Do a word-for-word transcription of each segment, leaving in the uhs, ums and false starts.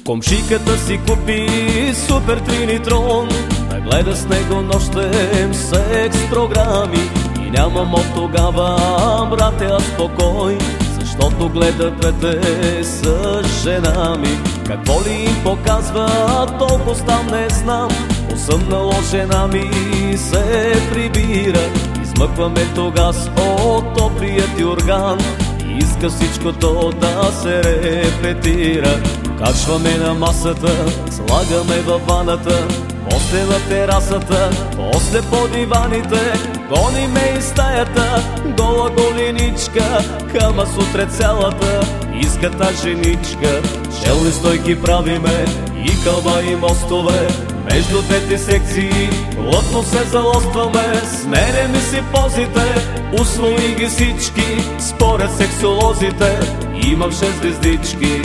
Комшиката си купи Супер Тринитрон, да гледа с него нощем секс програми. И нямам от тогава, брате, аз покой, защото гледа двете с жена ми. Какво ли им показва, толкова там не знам. Осъмнало жена ми се прибира. Измъкваме тогас от топлият юрган и иска всичкото да се репетира. Качваме на масата, слагаме във ваната, после на терасата, после по диваните. Гониме из стаята, гола голеничка, Кама Сутра цялата иска та женичка. Челни стойки правиме и кълба и мостове, между двете секции плътно се залостваме. Сменяме си позите, усвои ги всички, според сексолозите имам шест звездички.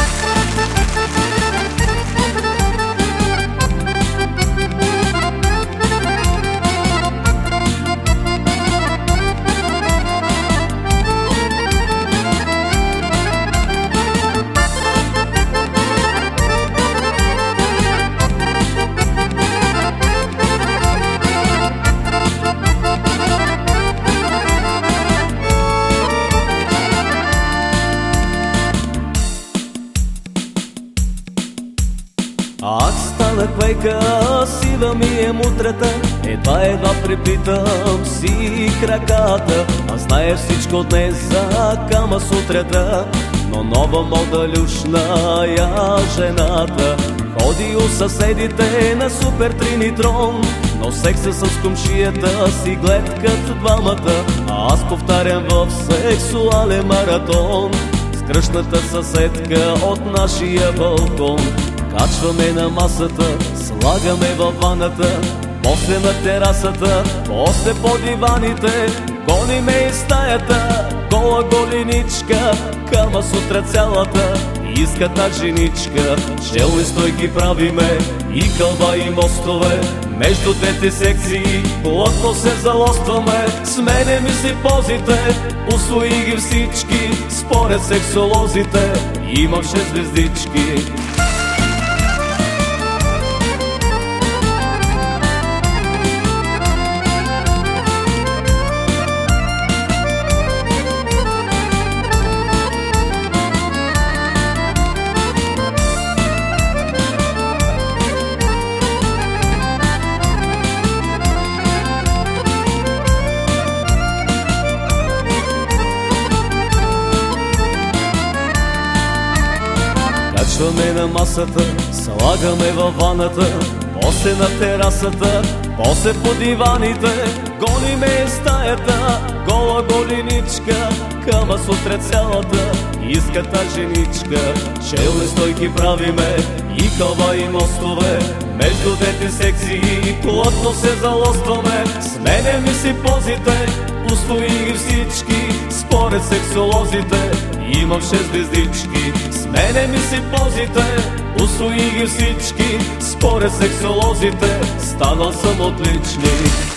Аз станах майка, сива ми е мутрата, едва едва припитам си краката. Аз зная всичко днес за Кама Сутрата, но нова мода люшна я жената. Ходи у съседите на Супер Тринитрон, но секса с комшията си гледкат двамата. А аз повтарям в сексуален маратон с кръшната съседка от нашия балкон. Качваме на масата, слагаме във ваната, после на терасата, после по диваните. Гониме из стаята, гола голеничка, Кама Сутра цялата иска та женичка. Челни стойки правиме и кълба и мостове, между двете секции плътно се залостваме. Сменяме си позите, усвои ги всички, според сексолозите имам шест звездички. Качваме на масата, слагаме във ваната, после на терасата, после по диваните. Гониме из стаята, гола голеничка, Кама Сутра цялата иска та женичка. Челни стойки правиме и кълба и мостове, между двете секции плътно се залостваме. Сменяме си позите, усвои ги всички, според сексолозите имам шест звездички. Сменяме си позите, усвои ги всички, според сексолозите станал съм отличник.